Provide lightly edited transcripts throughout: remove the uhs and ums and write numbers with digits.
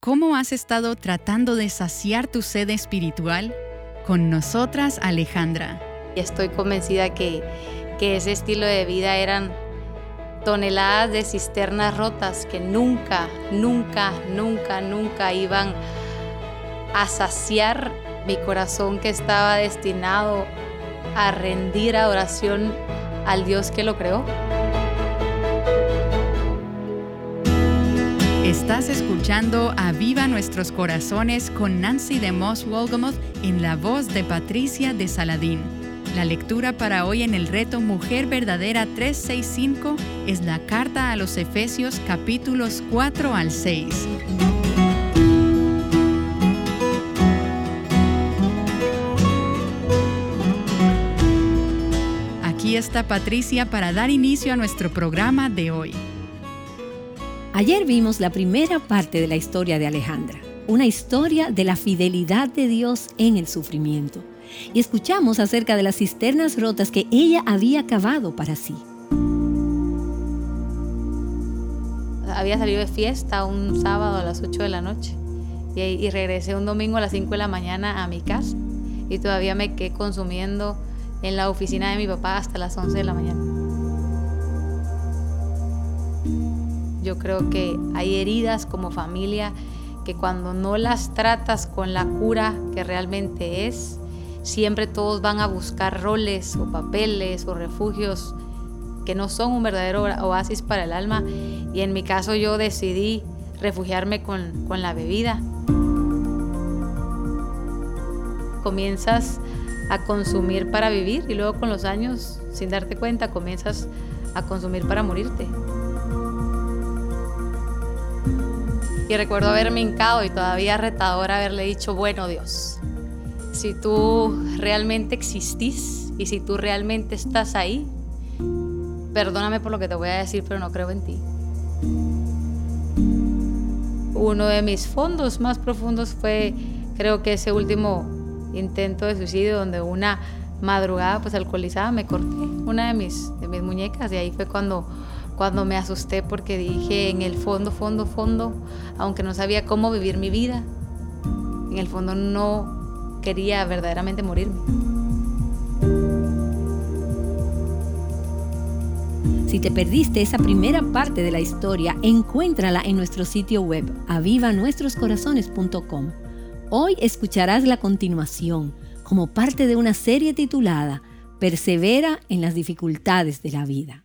¿Cómo has estado tratando de saciar tu sed espiritual? Con nosotras, Alejandra. Estoy convencida que ese estilo de vida eran toneladas de cisternas rotas que nunca iban a saciar mi corazón, que estaba destinado a rendir adoración al Dios que lo creó. Estás escuchando Aviva Nuestros Corazones con Nancy DeMoss Wolgemuth en la voz de Patricia de Saladín. La lectura para hoy en el reto Mujer Verdadera 365 es la carta a los Efesios capítulos 4 al 6. Aquí está Patricia para dar inicio a nuestro programa de hoy. Ayer vimos la primera parte de la historia de Alejandra, una historia de la fidelidad de Dios en el sufrimiento. Y escuchamos acerca de las cisternas rotas que ella había cavado para sí. Había salido de fiesta un sábado a las 8 de la noche y regresé un domingo a las 5 de la mañana a mi casa y todavía me quedé consumiendo en la oficina de mi papá hasta las 11 de la mañana. Yo creo que hay heridas como familia que cuando no las tratas con la cura que realmente es, siempre todos van a buscar roles o papeles o refugios que no son un verdadero oasis para el alma. Y en mi caso yo decidí refugiarme con la bebida. Comienzas a consumir para vivir y luego con los años, sin darte cuenta, comienzas a consumir para morirte. Y recuerdo haberme hincado y todavía retadora haberle dicho, bueno Dios, si tú realmente existís y si tú realmente estás ahí, perdóname por lo que te voy a decir, pero no creo en ti. Uno de mis fondos más profundos fue, creo que ese último intento de suicidio, donde una madrugada pues alcoholizada me corté una de mis muñecas, y ahí fue cuando me asusté, porque dije, en el fondo, aunque no sabía cómo vivir mi vida, en el fondo no quería verdaderamente morirme. Si te perdiste esa primera parte de la historia, encuéntrala en nuestro sitio web, avivanuestroscorazones.com. Hoy escucharás la continuación, como parte de una serie titulada Persevera en las dificultades de la vida.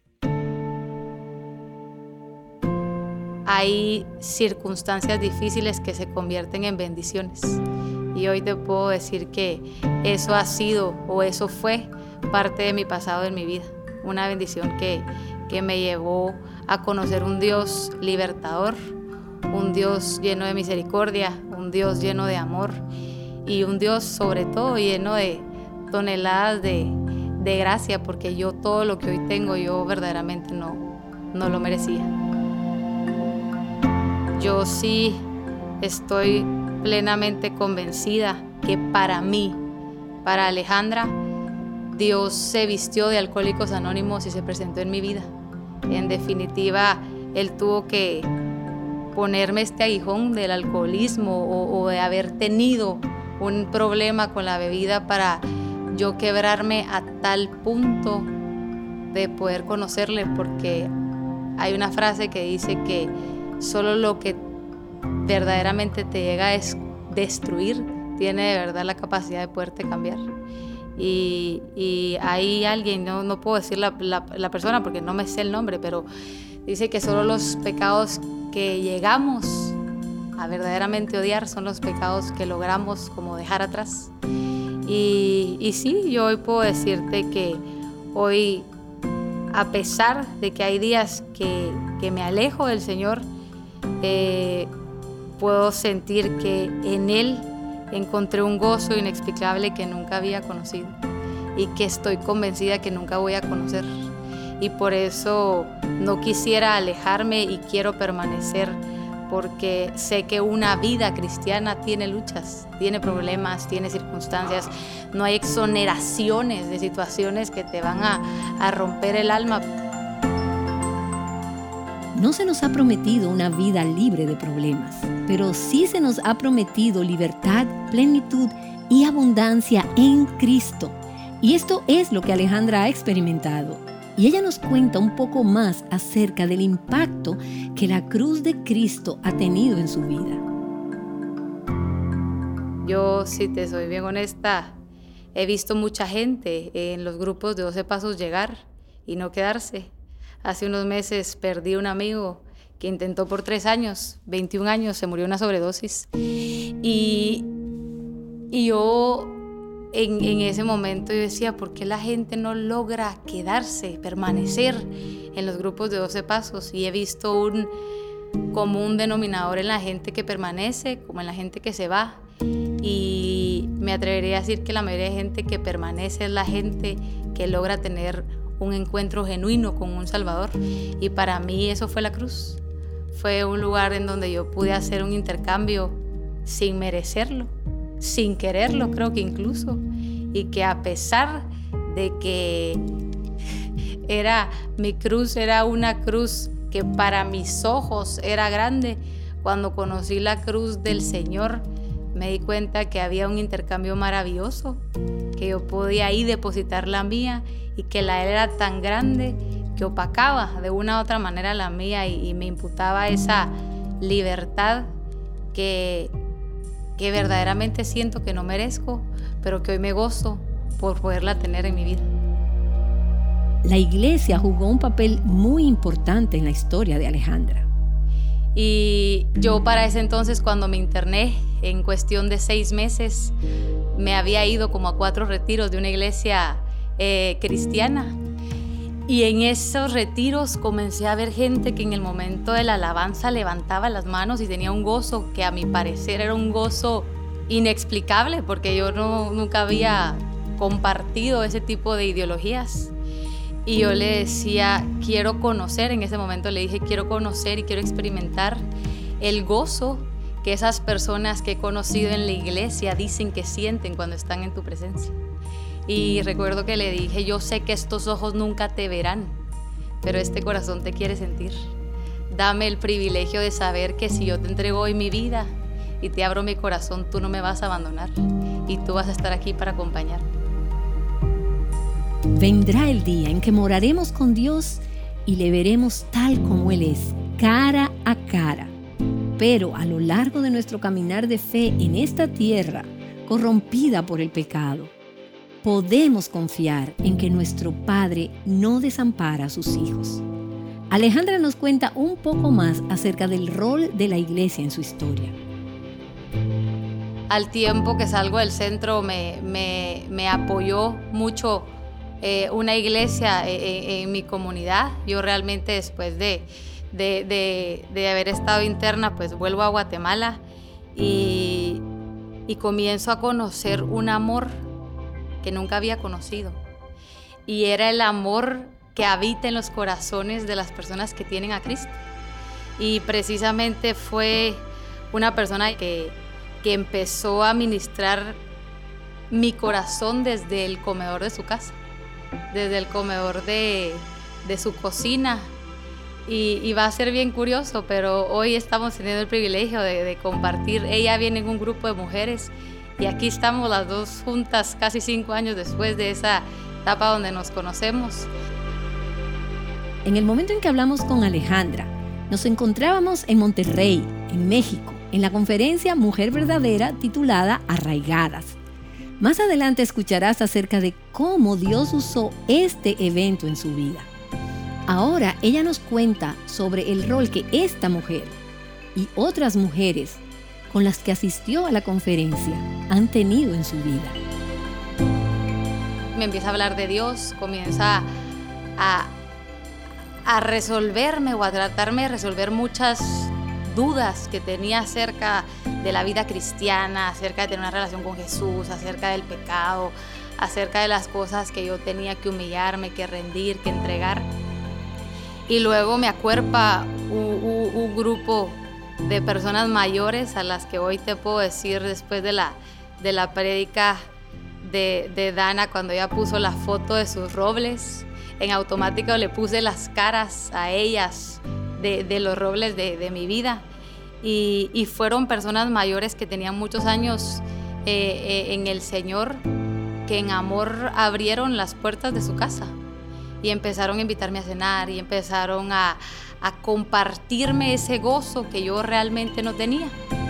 Hay circunstancias difíciles que se convierten en bendiciones. Y hoy te puedo decir que eso ha sido o eso fue parte de mi pasado en mi vida. Una bendición que me llevó a conocer un Dios libertador, un Dios lleno de misericordia, un Dios lleno de amor y un Dios sobre todo lleno de toneladas de gracia, porque yo todo lo que hoy tengo yo verdaderamente no lo merecía. Yo sí estoy plenamente convencida que para mí, para Alejandra, Dios se vistió de Alcohólicos Anónimos y se presentó en mi vida. En definitiva, Él tuvo que ponerme este aguijón del alcoholismo o de haber tenido un problema con la bebida para yo quebrarme a tal punto de poder conocerle, porque hay una frase que dice que solo lo que verdaderamente te llega a destruir tiene de verdad la capacidad de poderte cambiar. Y hay alguien, no puedo decir la persona porque no me sé el nombre, pero dice que solo los pecados que llegamos a verdaderamente odiar son los pecados que logramos como dejar atrás. Y sí, yo hoy puedo decirte que hoy, a pesar de que hay días que me alejo del Señor, puedo sentir que en Él encontré un gozo inexplicable que nunca había conocido y que estoy convencida que nunca voy a conocer. Y por eso no quisiera alejarme y quiero permanecer, porque sé que una vida cristiana tiene luchas, tiene problemas, tiene circunstancias. No hay exoneraciones de situaciones que te van a romper el alma. no se nos ha prometido una vida libre de problemas, pero sí se nos ha prometido libertad, plenitud y abundancia en Cristo. Y esto es lo que Alejandra ha experimentado. Y ella nos cuenta un poco más acerca del impacto que la cruz de Cristo ha tenido en su vida. Yo, si te soy bien honesta, he visto mucha gente en los grupos de 12 Pasos llegar y no quedarse. Hace unos meses perdí un amigo que intentó por 3 años, 21 años, se murió de una sobredosis. Y yo en ese momento yo decía, ¿por qué la gente no logra quedarse, permanecer en los grupos de 12 Pasos? Y he visto un común denominador en la gente que permanece como en la gente que se va. Y me atrevería a decir que la mayoría de gente que permanece es la gente que logra tener un encuentro genuino con un Salvador. Y para mí eso fue la cruz. Fue un lugar en donde yo pude hacer un intercambio sin merecerlo, sin quererlo, creo que incluso. Y que a pesar de que mi cruz era una cruz que para mis ojos era grande, cuando conocí la cruz del Señor, me di cuenta que había un intercambio maravilloso, que yo podía ahí depositar la mía y que la de él era tan grande que opacaba de una u otra manera la mía y me imputaba esa libertad que verdaderamente siento que no merezco, pero que hoy me gozo por poderla tener en mi vida. La iglesia jugó un papel muy importante en la historia de Alejandra. Y yo para ese entonces, cuando me interné, en cuestión de 6 meses, me había ido como a 4 retiros de una iglesia cristiana. Y en esos retiros comencé a ver gente que en el momento de la alabanza levantaba las manos y tenía un gozo que a mi parecer era un gozo inexplicable, porque yo nunca había compartido ese tipo de ideologías. Y yo le decía, quiero conocer, en ese momento le dije, quiero conocer y quiero experimentar el gozo que esas personas que he conocido en la iglesia dicen que sienten cuando están en tu presencia. Y recuerdo que le dije, yo sé que estos ojos nunca te verán, pero este corazón te quiere sentir. Dame el privilegio de saber que si yo te entrego hoy mi vida y te abro mi corazón, tú no me vas a abandonar y tú vas a estar aquí para acompañarme. Vendrá el día en que moraremos con Dios y le veremos tal como Él es, cara a cara. Pero a lo largo de nuestro caminar de fe en esta tierra, corrompida por el pecado, podemos confiar en que nuestro Padre no desampara a sus hijos. Alejandra nos cuenta un poco más acerca del rol de la iglesia en su historia. Al tiempo que salgo del centro me apoyó mucho una iglesia en mi comunidad. Yo realmente después de haber estado interna, pues vuelvo a Guatemala y comienzo a conocer un amor que nunca había conocido. Y era el amor que habita en los corazones de las personas que tienen a Cristo. Y precisamente fue una persona que empezó a ministrar mi corazón desde el comedor de su casa, desde el comedor de su cocina. Y va a ser bien curioso, pero hoy estamos teniendo el privilegio de compartir. Ella viene en un grupo de mujeres y aquí estamos las dos juntas casi 5 años después de esa etapa donde nos conocemos. En el momento en que hablamos con Alejandra, nos encontrábamos en Monterrey, en México, en la conferencia Mujer Verdadera titulada Arraigadas. Más adelante escucharás acerca de cómo Dios usó este evento en su vida. Ahora ella nos cuenta sobre el rol que esta mujer y otras mujeres con las que asistió a la conferencia han tenido en su vida. Me empieza a hablar de Dios, comienza a resolverme o a tratarme de resolver muchas dudas que tenía acerca de la vida cristiana, acerca de tener una relación con Jesús, acerca del pecado, acerca de las cosas que yo tenía que humillarme, que rendir, que entregar. Y luego me acuerpa un grupo de personas mayores a las que hoy te puedo decir, después de la prédica de Dana, cuando ella puso la foto de sus robles, en automático le puse las caras a ellas de los robles de mi vida. Y fueron personas mayores que tenían muchos años en el Señor, que en amor abrieron las puertas de su casa y empezaron a invitarme a cenar y empezaron a compartirme ese gozo que yo realmente no tenía.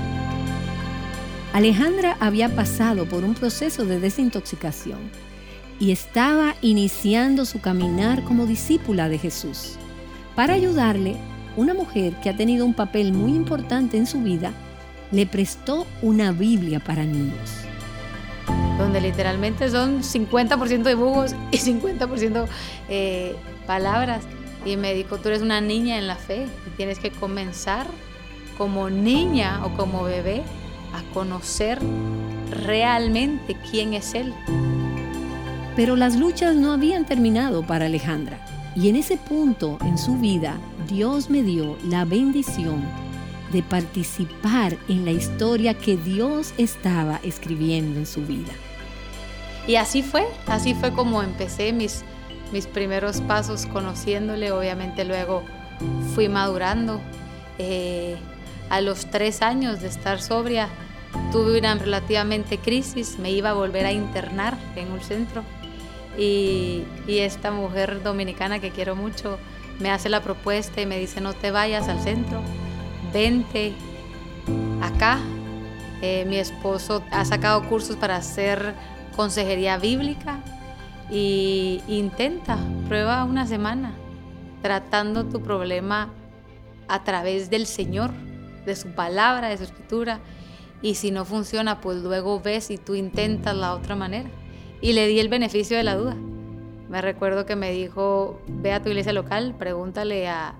Alejandra había pasado por un proceso de desintoxicación y estaba iniciando su caminar como discípula de Jesús. Para ayudarle, una mujer que ha tenido un papel muy importante en su vida le prestó una Biblia para niños, donde literalmente son 50% dibujos y 50% palabras. Y me dijo, tú eres una niña en la fe y tienes que comenzar como niña o como bebé a conocer realmente quién es Él. Pero las luchas no habían terminado para Alejandra. Y en ese punto en su vida, Dios me dio la bendición de participar en la historia que Dios estaba escribiendo en su vida. Y así fue como empecé mis primeros pasos conociéndole. Obviamente luego fui madurando. A los 3 años de estar sobria, tuve una relativamente crisis, me iba a volver a internar en un centro. Y esta mujer dominicana que quiero mucho me hace la propuesta y me dice, no te vayas al centro, vente acá. Mi esposo ha sacado cursos para hacer consejería bíblica y prueba una semana tratando tu problema a través del Señor, de su palabra, de su escritura, y si no funciona, pues luego ves y tú intentas la otra manera. Y le di el beneficio de la duda. Me recuerdo que me dijo, ve a tu iglesia local, pregúntale a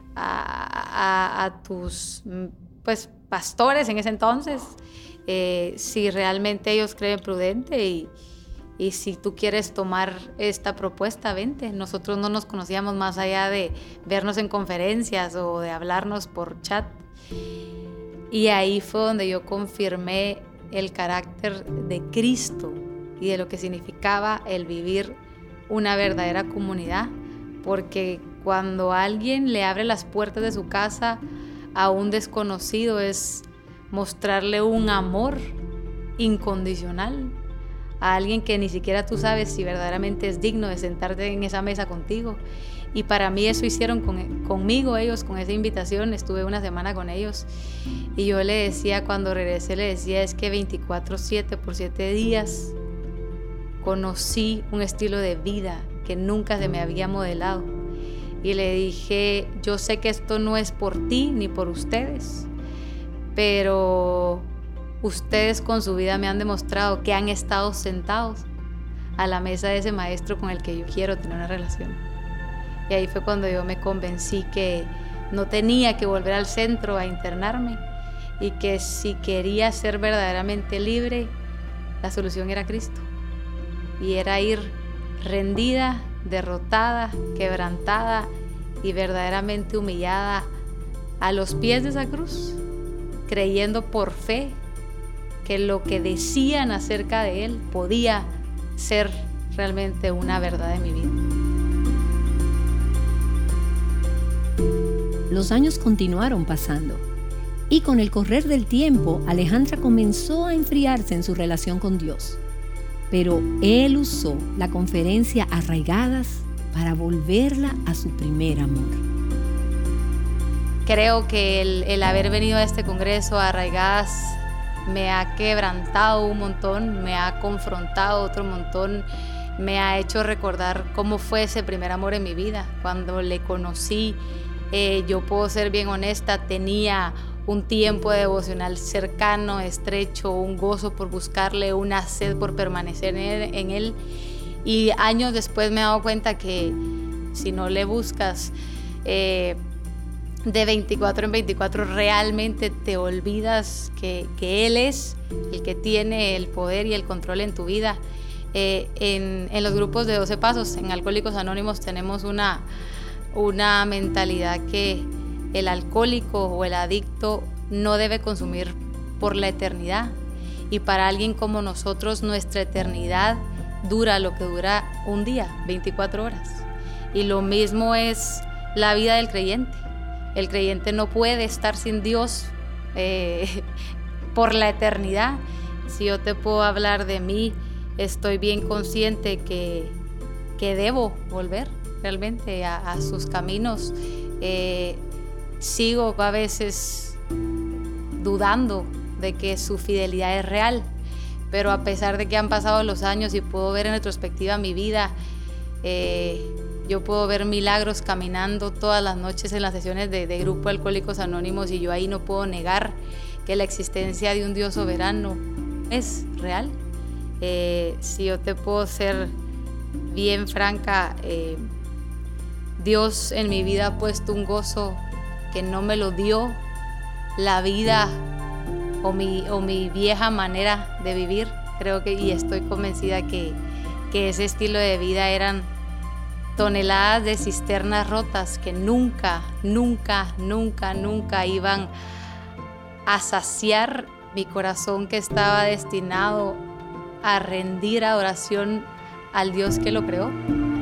tus pastores en ese entonces si realmente ellos creen prudente y si tú quieres tomar esta propuesta, vente. Nosotros no nos conocíamos más allá de vernos en conferencias o de hablarnos por chat. Y ahí fue donde yo confirmé el carácter de Cristo y de lo que significaba el vivir una verdadera comunidad, porque cuando alguien le abre las puertas de su casa a un desconocido es mostrarle un amor incondicional a alguien que ni siquiera tú sabes si verdaderamente es digno de sentarte en esa mesa contigo. Y para mí eso hicieron conmigo ellos, con esa invitación. Estuve una semana con ellos y yo le decía, cuando regresé, le decía, es que 24/7 por 7 días conocí un estilo de vida que nunca se me había modelado. Y le dije, yo sé que esto no es por ti ni por ustedes, pero ustedes con su vida me han demostrado que han estado sentados a la mesa de ese maestro con el que yo quiero tener una relación. Y ahí fue cuando yo me convencí que no tenía que volver al centro a internarme y que si quería ser verdaderamente libre, la solución era Cristo. Y era ir rendida, derrotada, quebrantada y verdaderamente humillada a los pies de esa cruz, creyendo por fe que lo que decían acerca de Él podía ser realmente una verdad en mi vida. Los años continuaron pasando y con el correr del tiempo, Alejandra comenzó a enfriarse en su relación con Dios. Pero Él usó la conferencia Arraigadas para volverla a su primer amor. Creo que el haber venido a este congreso Arraigadas me ha quebrantado un montón, me ha confrontado otro montón, me ha hecho recordar cómo fue ese primer amor en mi vida. Cuando le conocí, yo puedo ser bien honesta, tenía un tiempo devocional cercano, estrecho, un gozo por buscarle, una sed por permanecer en él. Y años después me he dado cuenta que si no le buscas de 24 en 24, realmente te olvidas que Él es el que tiene el poder y el control en tu vida. En los grupos de 12 Pasos, en Alcohólicos Anónimos, tenemos una mentalidad que el alcohólico o el adicto no debe consumir por la eternidad. Y para alguien como nosotros, nuestra eternidad dura lo que dura un día, 24 horas. Y lo mismo es la vida del creyente. El creyente no puede estar sin Dios por la eternidad. Si yo te puedo hablar de mí, estoy bien consciente que debo volver realmente a sus caminos. Sigo a veces dudando de que su fidelidad es real, pero a pesar de que han pasado los años y puedo ver en retrospectiva mi vida, yo puedo ver milagros caminando todas las noches en las sesiones de Grupo de Alcohólicos Anónimos, y yo ahí no puedo negar que la existencia de un Dios soberano es real. Si yo te puedo ser bien franca, Dios en mi vida ha puesto un gozo que no me lo dio la vida o mi vieja manera de vivir. Creo que, y estoy convencida que ese estilo de vida eran toneladas de cisternas rotas que nunca iban a saciar mi corazón, que estaba destinado a rendir adoración al Dios que lo creó.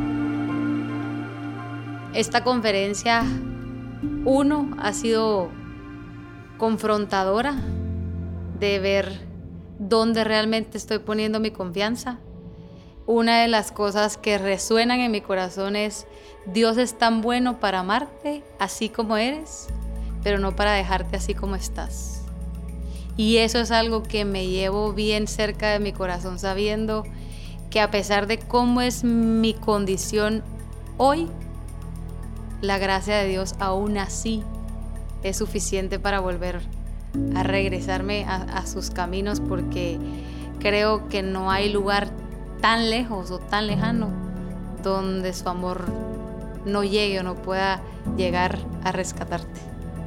Esta conferencia, ha sido confrontadora de ver dónde realmente estoy poniendo mi confianza. Una de las cosas que resuenan en mi corazón es: Dios es tan bueno para amarte así como eres, pero no para dejarte así como estás. Y eso es algo que me llevo bien cerca de mi corazón, sabiendo que a pesar de cómo es mi condición hoy, la gracia de Dios aún así es suficiente para volver a regresarme a sus caminos, porque creo que no hay lugar tan lejos o tan lejano donde su amor no llegue o no pueda llegar a rescatarte.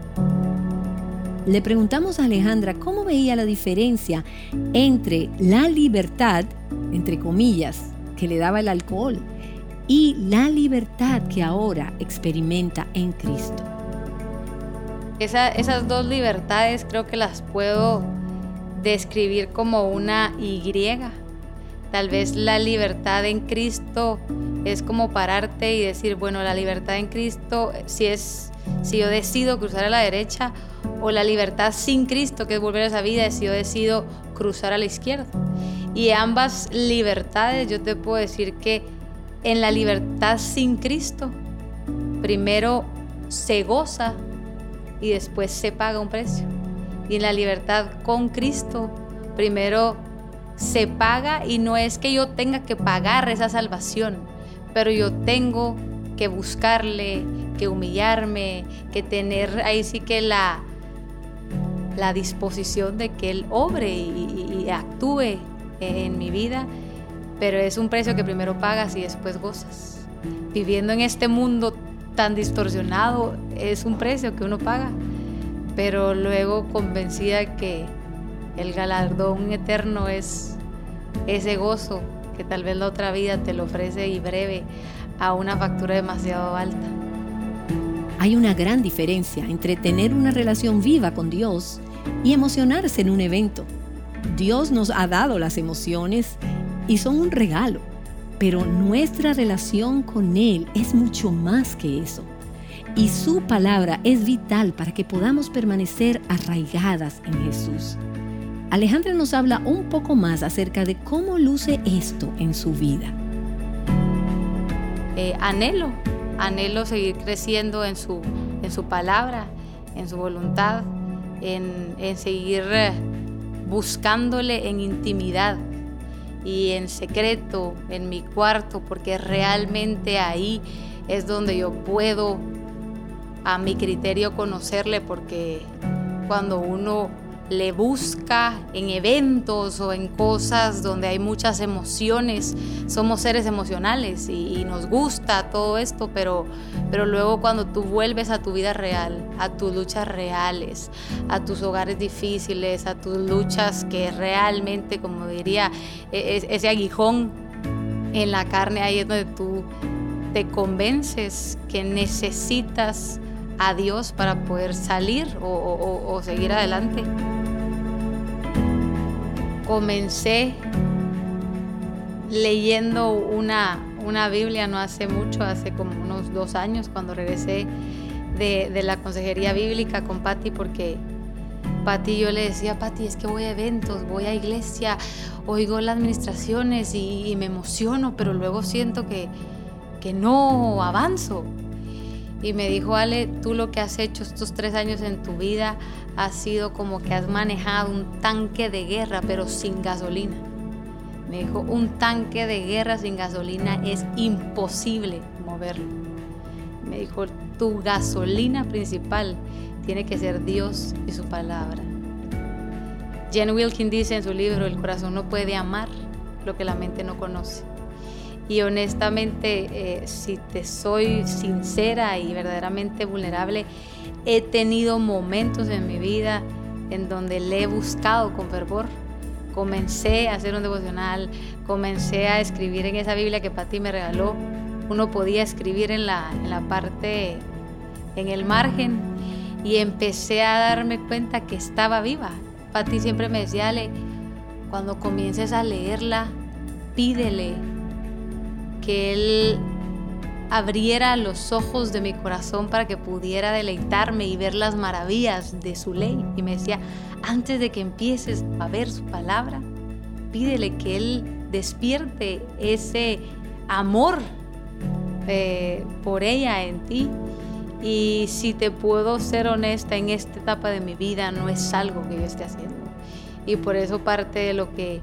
Le preguntamos a Alejandra cómo veía la diferencia entre la libertad, entre comillas, que le daba el alcohol, y la libertad que ahora experimenta en Cristo. Esas dos libertades creo que las puedo describir como una Y. Tal vez la libertad en Cristo es como pararte y decir, bueno, la libertad en Cristo si yo decido cruzar a la derecha, o la libertad sin Cristo, que es volver a esa vida, es si yo decido cruzar a la izquierda. Y ambas libertades, yo te puedo decir que en la libertad sin Cristo, primero se goza y después se paga un precio. Y en la libertad con Cristo, primero se paga, y no es que yo tenga que pagar esa salvación, pero yo tengo que buscarle, que humillarme, que tener ahí sí que la disposición de que Él obre y actúe en mi vida. Pero es un precio que primero pagas y después gozas. Viviendo en este mundo tan distorsionado, es un precio que uno paga, pero luego convencida que el galardón eterno es ese gozo que tal vez la otra vida te lo ofrece, y breve, a una factura demasiado alta. Hay una gran diferencia entre tener una relación viva con Dios y emocionarse en un evento. Dios nos ha dado las emociones y son un regalo, pero nuestra relación con Él es mucho más que eso. Y su palabra es vital para que podamos permanecer arraigadas en Jesús. Alejandra nos habla un poco más acerca de cómo luce esto en su vida. Anhelo seguir creciendo en su palabra, en su voluntad, en seguir buscándole en intimidad y en secreto, en mi cuarto, porque realmente ahí es donde yo puedo, a mi criterio, conocerle, porque cuando uno le busca en eventos o en cosas donde hay muchas emociones, somos seres emocionales y nos gusta todo esto, pero luego cuando tú vuelves a tu vida real, a tus luchas reales, a tus hogares difíciles, a tus luchas que realmente, como diría, ese aguijón en la carne, ahí es donde tú te convences que necesitas a Dios para poder salir o seguir adelante. Comencé leyendo una Biblia no hace mucho, hace como unos 2 años, cuando regresé de la consejería bíblica con Patti, porque Patti, yo le decía, Patti, es que voy a eventos, voy a iglesia, oigo las administraciones y me emociono, pero luego siento que no avanzo. Y me dijo, Ale, tú lo que has hecho estos 3 años en tu vida ha sido como que has manejado un tanque de guerra, pero sin gasolina. Me dijo, un tanque de guerra sin gasolina es imposible moverlo. Me dijo, tu gasolina principal tiene que ser Dios y su palabra. Jen Wilkin dice en su libro, el corazón no puede amar lo que la mente no conoce. Y honestamente, si te soy sincera y verdaderamente vulnerable, he tenido momentos en mi vida en donde le he buscado con fervor. Comencé a hacer un devocional, comencé a escribir en esa Biblia que Patti me regaló. Uno podía escribir en la parte, en el margen, y empecé a darme cuenta que estaba viva. Patti siempre me decía, Ale, cuando comiences a leerla, pídele que Él abriera los ojos de mi corazón para que pudiera deleitarme y ver las maravillas de su ley. Y me decía, antes de que empieces a ver su palabra, pídele que Él despierte ese amor por ella en ti. Y si te puedo ser honesta, en esta etapa de mi vida no es algo que yo esté haciendo. Y por eso parte de lo que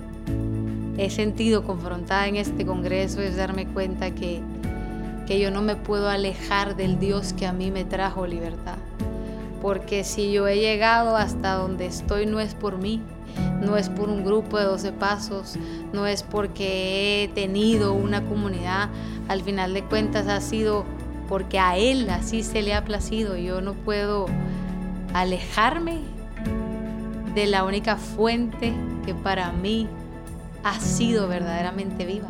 he sentido confrontada en este congreso es darme cuenta que yo no me puedo alejar del Dios que a mí me trajo libertad. Porque si yo he llegado hasta donde estoy, no es por mí, no es por un grupo de 12 pasos, no es porque he tenido una comunidad. Al final de cuentas ha sido porque a Él así se le ha placido. Yo no puedo alejarme de la única fuente que para mí ha sido verdaderamente viva.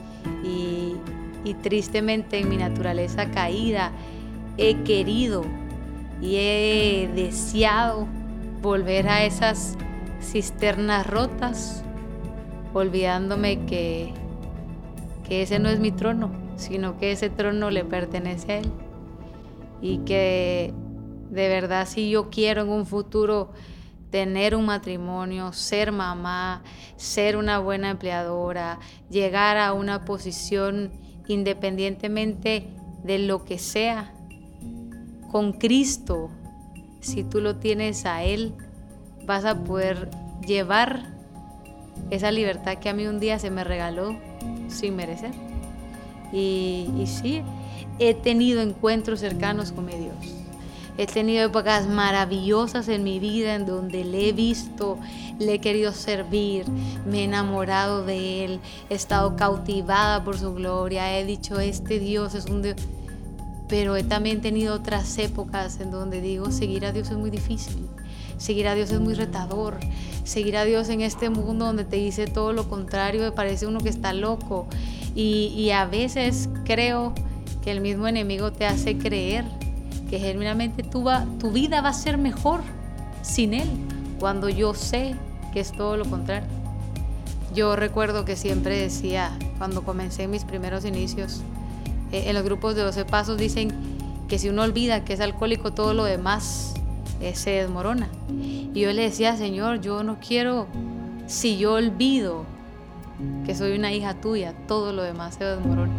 Y tristemente en mi naturaleza caída he querido y he deseado volver a esas cisternas rotas, olvidándome que ese no es mi trono, sino que ese trono le pertenece a Él. Y que de verdad, si yo quiero en un futuro tener un matrimonio, ser mamá, ser una buena empleadora, llegar a una posición independientemente de lo que sea, con Cristo, si tú lo tienes a Él, vas a poder llevar esa libertad que a mí un día se me regaló sin merecer. Y sí, he tenido encuentros cercanos con mi Dios. He tenido épocas maravillosas en mi vida en donde le he visto, le he querido servir, me he enamorado de Él, he estado cautivada por su gloria, he dicho, este Dios es un Dios. Pero he también tenido otras épocas en donde digo, seguir a Dios es muy difícil, seguir a Dios es muy retador, seguir a Dios en este mundo donde te dice todo lo contrario, me parece uno que está loco. Y a veces creo que el mismo enemigo te hace creer que genuinamente tu vida va a ser mejor sin Él, cuando yo sé que es todo lo contrario. Yo recuerdo que siempre decía, cuando comencé mis primeros inicios, en los grupos de 12 pasos dicen que si uno olvida que es alcohólico, todo lo demás se desmorona. Y yo le decía, Señor, yo no quiero, si yo olvido que soy una hija tuya, todo lo demás se desmorona.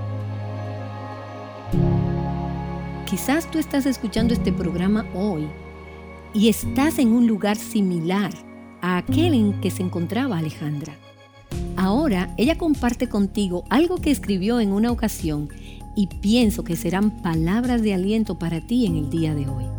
Quizás tú estás escuchando este programa hoy y estás en un lugar similar a aquel en que se encontraba Alejandra. Ahora ella comparte contigo algo que escribió en una ocasión y pienso que serán palabras de aliento para ti en el día de hoy.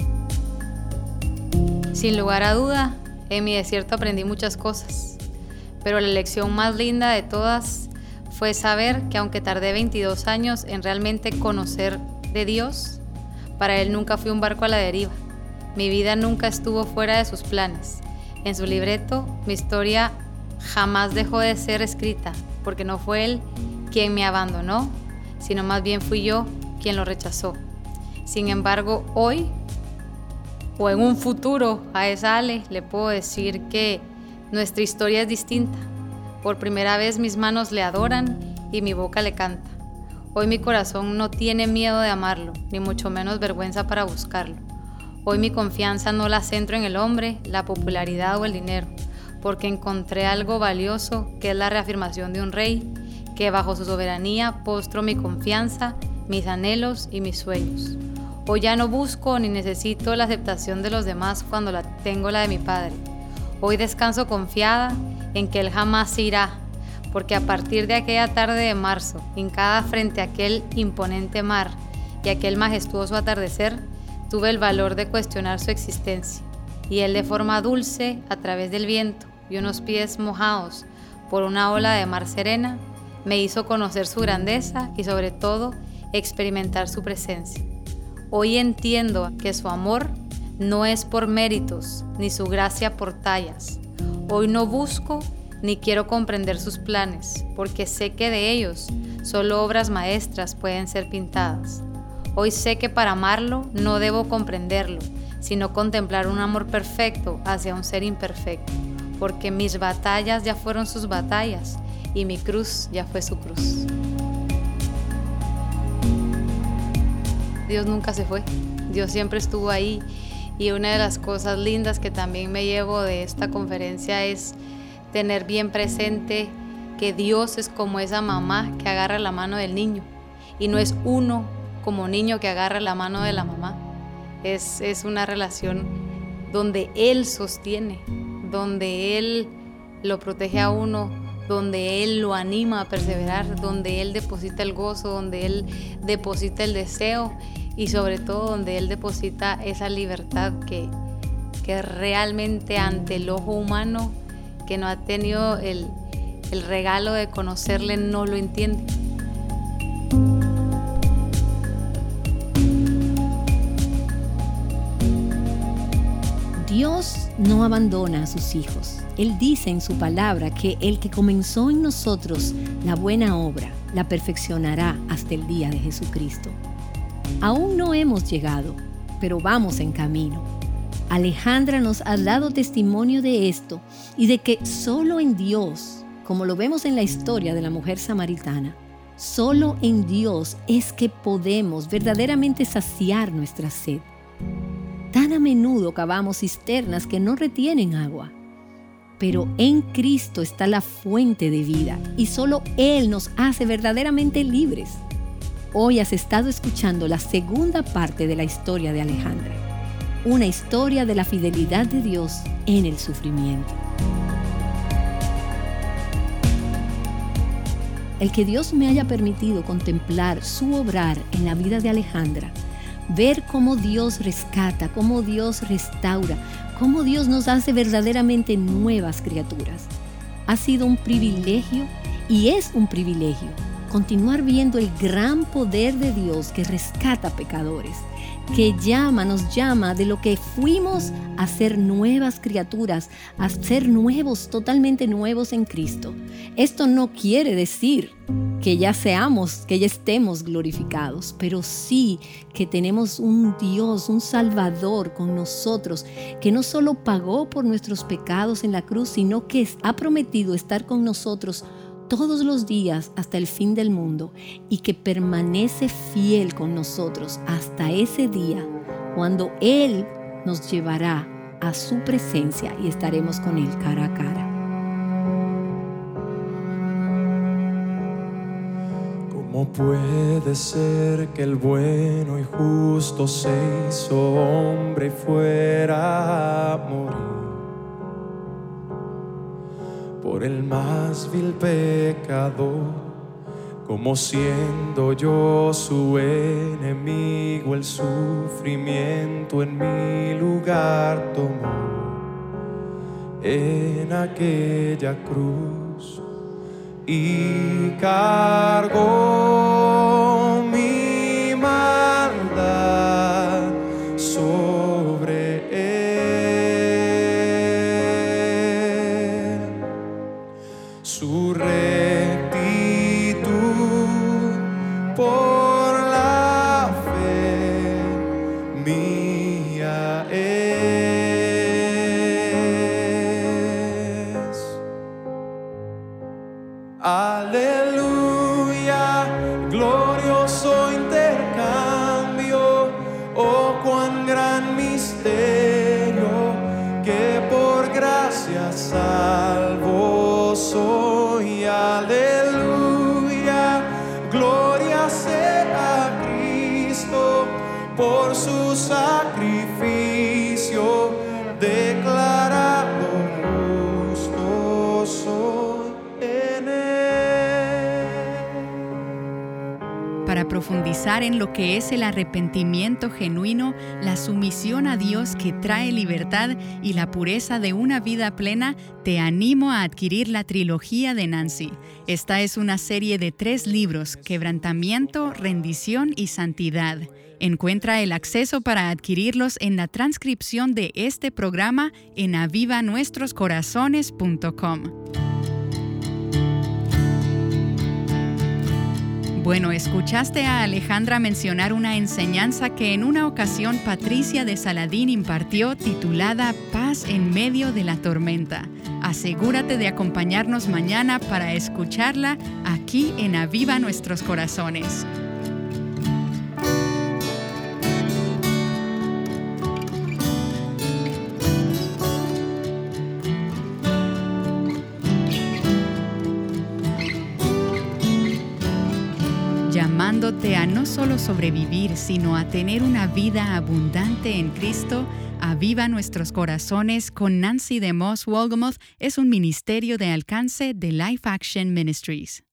Sin lugar a duda, en mi desierto aprendí muchas cosas, pero la lección más linda de todas fue saber que aunque tardé 22 años en realmente conocer de Dios, para Él nunca fui un barco a la deriva. Mi vida nunca estuvo fuera de sus planes. En su libreto, mi historia jamás dejó de ser escrita, porque no fue Él quien me abandonó, sino más bien fui yo quien lo rechazó. Sin embargo, hoy, o en un futuro, a esa Ale le puedo decir que nuestra historia es distinta. Por primera vez mis manos le adoran y mi boca le canta. Hoy mi corazón no tiene miedo de amarlo, ni mucho menos vergüenza para buscarlo. Hoy mi confianza no la centro en el hombre, la popularidad o el dinero, porque encontré algo valioso que es la reafirmación de un rey, que bajo su soberanía postro mi confianza, mis anhelos y mis sueños. Hoy ya no busco ni necesito la aceptación de los demás cuando tengo la de mi Padre. Hoy descanso confiada en que Él jamás se irá, porque a partir de aquella tarde de marzo, hincada frente a aquel imponente mar y aquel majestuoso atardecer, tuve el valor de cuestionar su existencia, y Él de forma dulce, a través del viento y unos pies mojados por una ola de mar serena, me hizo conocer su grandeza y sobre todo experimentar su presencia. Hoy entiendo que su amor no es por méritos, ni su gracia por tallas. Hoy no busco ni quiero comprender sus planes, porque sé que de ellos solo obras maestras pueden ser pintadas. Hoy sé que para amarlo no debo comprenderlo, sino contemplar un amor perfecto hacia un ser imperfecto, porque mis batallas ya fueron sus batallas y mi cruz ya fue su cruz. Dios nunca se fue, Dios siempre estuvo ahí, y una de las cosas lindas que también me llevo de esta conferencia es tener bien presente que Dios es como esa mamá que agarra la mano del niño, y no es uno como niño que agarra la mano de la mamá. Es una relación donde Él sostiene, donde Él lo protege a uno, donde Él lo anima a perseverar, donde Él deposita el gozo, donde Él deposita el deseo y sobre todo donde Él deposita esa libertad que realmente ante el ojo humano que no ha tenido el regalo de conocerle no lo entiende. Dios no abandona a sus hijos. Él dice en su palabra que el que comenzó en nosotros la buena obra, la perfeccionará hasta el día de Jesucristo. Aún no hemos llegado, pero vamos en camino. Alejandra nos ha dado testimonio de esto y de que solo en Dios, como lo vemos en la historia de la mujer samaritana, solo en Dios es que podemos verdaderamente saciar nuestra sed. Tan a menudo cavamos cisternas que no retienen agua, pero en Cristo está la fuente de vida y solo Él nos hace verdaderamente libres. Hoy has estado escuchando la segunda parte de la historia de Alejandra, una historia de la fidelidad de Dios en el sufrimiento. El que Dios me haya permitido contemplar su obrar en la vida de Alejandra, ver cómo Dios rescata, cómo Dios restaura, cómo Dios nos hace verdaderamente nuevas criaturas. Ha sido un privilegio y es un privilegio continuar viendo el gran poder de Dios que rescata pecadores, que nos llama de lo que fuimos a ser nuevas criaturas, a ser nuevos, totalmente nuevos en Cristo. Esto no quiere decir que ya estemos glorificados, pero sí que tenemos un Dios, un Salvador con nosotros, que no solo pagó por nuestros pecados en la cruz, sino que ha prometido estar con nosotros todos los días hasta el fin del mundo y que permanece fiel con nosotros hasta ese día cuando Él nos llevará a su presencia y estaremos con Él cara a cara. ¿Cómo puede ser que el bueno y justo se hizo hombre y fuera a morir por el más vil pecador? Como siendo yo su enemigo, el sufrimiento en mi lugar tomó en aquella cruz y cargó mi maldad sobre él. Su rectitud por la fe mía es. Aleluya, gloria sacrificio, declarado justo soy en él. Para profundizar en lo que es el arrepentimiento genuino, la sumisión a Dios que trae libertad y la pureza de una vida plena, te animo a adquirir la trilogía de Nancy. Esta es una serie de 3 libros: Quebrantamiento, Rendición y Santidad. Encuentra el acceso para adquirirlos en la transcripción de este programa en avivanuestroscorazones.com. Bueno, escuchaste a Alejandra mencionar una enseñanza que en una ocasión Patricia de Saladín impartió, titulada Paz en medio de la tormenta. Asegúrate de acompañarnos mañana para escucharla aquí en Aviva Nuestros Corazones. Llamándote a no solo sobrevivir, sino a tener una vida abundante en Cristo, Aviva Nuestros Corazones con Nancy DeMoss Wolgemuth es un ministerio de alcance de Life Action Ministries.